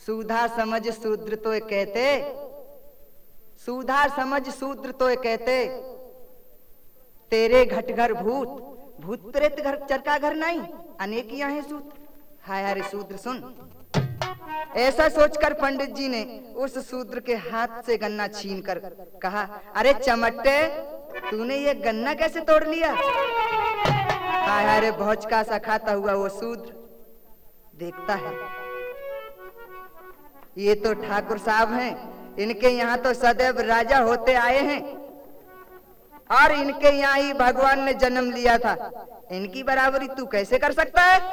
सूधा समझ शूद्र तो कहते, सूधा समझ शूद्र तो कहते, तेरे घट घर भूत, भूत प्रेत घर चरका घर नहीं, अनेक यहाँ है सूत्र। हाय हरे शूद्र सुन। ऐसा सोचकर पंडित जी ने उस शूद्र के हाथ से गन्ना छीन कर कहा, अरे चमट्टे, तूने ये गन्ना कैसे तोड़ लिया? हाय हरे भौचका सा खाता हुआ वो शूद्र देखता है, ये तो ठाकुर साहब हैं, इनके यहाँ तो सदैव राजा होते आए हैं और इनके यहाँ ही भगवान ने जन्म लिया था, इनकी बराबरी तू कैसे कर सकता है?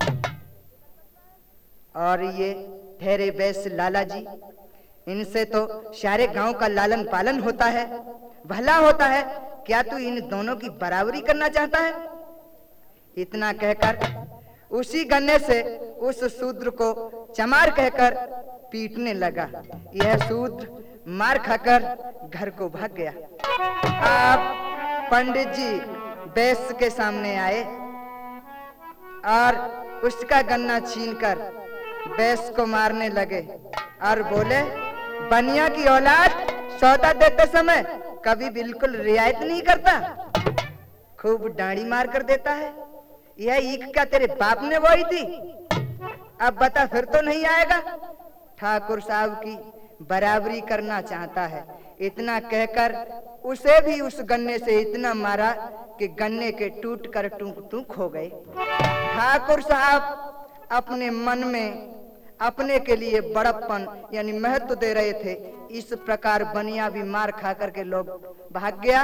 और ये ठहरे वैश्य लाला जी, इनसे तो सारे गांव का लालन पालन होता है, भला होता है, क्या तू इन दोनों की बराबरी करना चाहता है? इतना कहकर उसी गन्ने से उस शूद्र को चमार कहकर पीटने लगा। यह शूद्र मार खाकर घर को भाग गया। अब पंडित जी वैश्य के सामने आए और उसका गन्ना छीनकर वैश्य को मारने लगे और बोले, बनिया की औलाद, सौदा देते समय कभी बिल्कुल रियायत नहीं करता, खूब डांडी मार कर देता है। यह ईख क्या तेरे बाप ने बोई थी? अब बता, फिर तो नहीं आएगा। ठाकुर साहब की बराबरी करना चाहता है। इतना कहकर उसे भी उस गन्ने से इतना मारा कि गन्ने के टूट कर टूक टूक हो गए। ठाकुर साहब अपने मन में अपने के लिए बड़प्पन यानी महत्व दे रहे थे। इस प्रकार बनिया भी मार खा करके लोग भाग गया।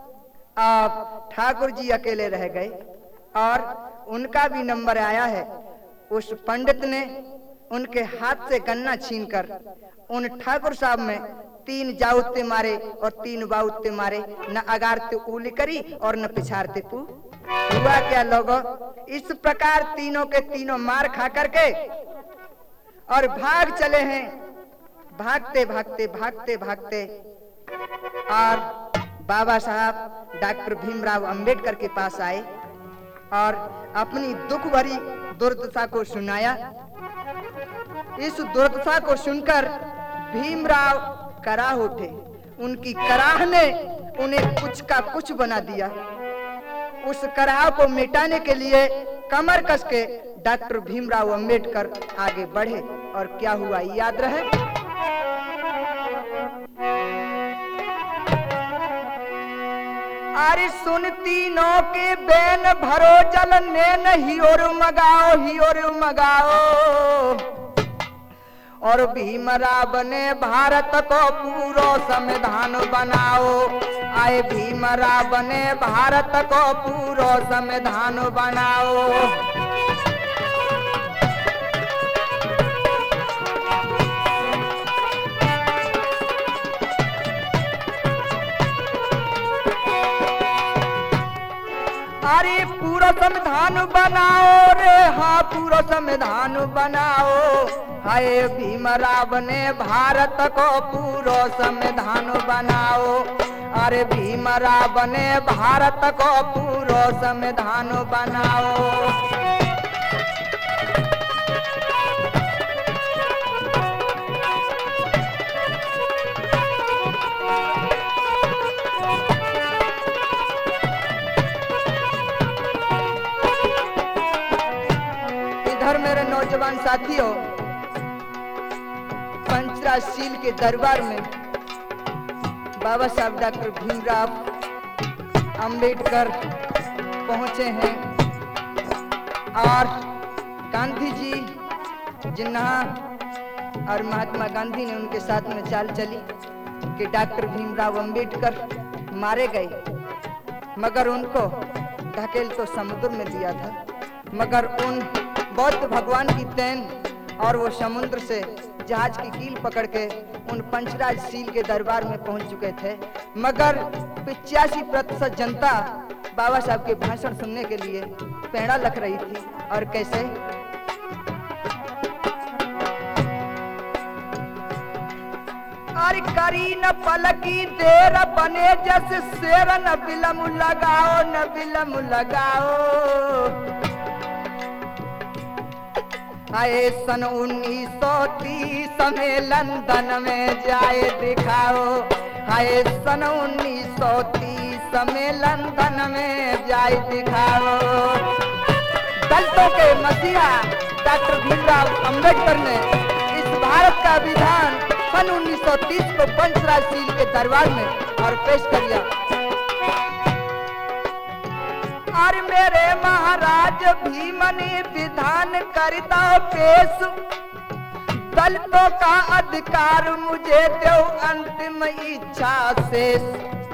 अब ठाकुर जी अकेले रह गए और उनका भी नंबर आया है। उस पंडित ने उनके हाथ से गन्ना छीनकर उन ठाकुर साहब में 3 जाउते मारे और 3 बाउते मारे, न अगारते उली करी और न पिछाड़ते पू। हुआ क्या लोगों, इस प्रकार तीनों के तीनों मार खा करके और भाग चले हैं। भागते भागते भागते भागते और बाबा साहब डॉक्टर भीमराव अंबेडकर के पास आए और अपनी दुख भरी दुर्दशा को सुनाया। इस दुर्दशा को सुनकर भीमराव कराह उठे। उनकी कराह ने उन्हें कुछ का कुछ बना दिया। उस कराह को मिटाने के लिए कमर कस के डॉक्टर भीमराव अंबेडकर आगे बढ़े और क्या हुआ याद रहे। अरे सुन तीनों के बैन भरो जल नैन हियोर मगाओ हियोर मगाओ। और भीमराव ने भारत को पूरो संविधान बनाओ। आए भीमराव ने भारत को पूरो संविधान बनाओ। अरे पूरा संविधान बनाओ रे, हाँ पूरा संविधान बनाओ। हाय भीमराव ने भारत को पूरा संविधान बनाओ। अरे भीमराव ने भारत को पूरा संविधान बनाओ। मेरे नौजवान साथियों, पंचराशील के दरबार में बाबा साहब डॉक्टर भीमराव अंबेडकर पहुंचे हैं और गांधी जी जिन्ना और महात्मा गांधी ने उनके साथ में चाल चली कि डॉक्टर भीमराव अंबेडकर मारे गए, मगर उनको ढकेल तो समुद्र में दिया था। मगर उन बौद्ध भगवान की तैन और वो समुद्र से जहाज की कील पकड़ के उन पंचराजशील के दरबार में पहुंच चुके थे। मगर 85% जनता बाबा साहब के भाषण सुनने के लिए पेड़ा लग रही थी। और कैसे? अरे करी न पलकी देर बने जैसे शेर, न बिलम लगाओ न बिलम लगाओ। हाय सन 1930 में लंदन में जाए दिखाओ, हाय सन 1930 में लंदन में जाए दिखाओ। दलितों के मसीहा डॉक्टर भीमराव अंबेडकर ने इस भारत का विधान सन 1930 को पंचराज सील के दरबार में और पेश कर दिया। और मेरे महाराज भीम ने विधान करता पेश, दलितों का अधिकार मुझे दो अंतिम इच्छा शेष।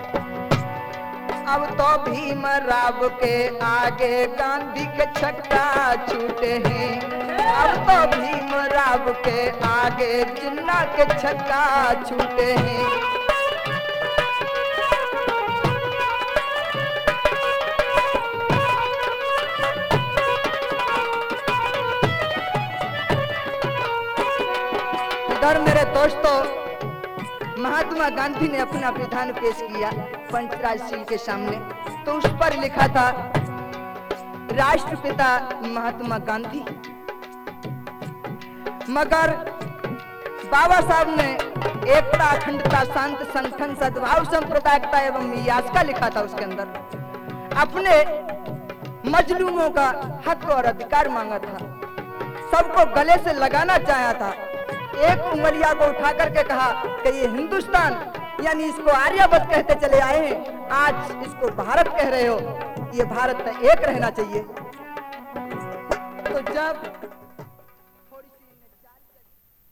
अब तो भीमराव के आगे गांधी के छक्का छूटे हैं, अब तो भीमराव के आगे जिन्ना के छक्का छूटे हैं। इधर मेरे दोस्तों, महात्मा गांधी ने अपना विधान पेश किया पंचराज सील के सामने, तो उस पर लिखा था राष्ट्रपिता महात्मा गांधी। मगर बाबा साहब ने एकता, अखंडता, शांत संगठन, सद्भाव, संप्रदायिकता एवं मियाज लिखा था। उसके अंदर अपने मजलूमों का हक और अधिकार मांगा था, सबको गले से लगाना चाहा था। एक उंगलिया को उठा करके कहा कि ये हिंदुस्तान, यानी इसको आर्यवत कहते चले आए हैं, आज इसको भारत कह रहे हो, ये भारत में एक रहना चाहिए। तो जब